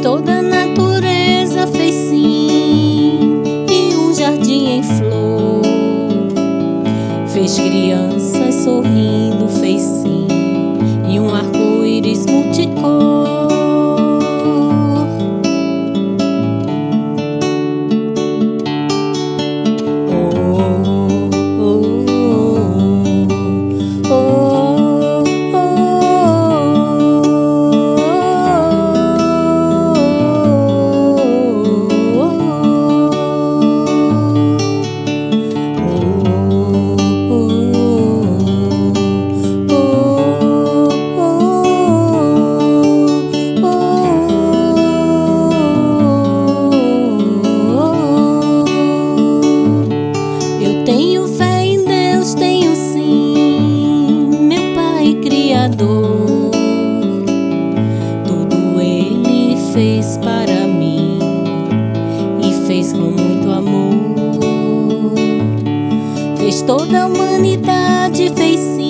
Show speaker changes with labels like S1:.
S1: toda a natureza, fez sim, e um jardim em flor. Fez crianças sorrindo, fez sim, e um arco-íris multicor. Tenho fé em Deus, tenho sim, meu Pai Criador. Tudo Ele fez para mim e fez com muito amor. Fez toda a humanidade, fez sim,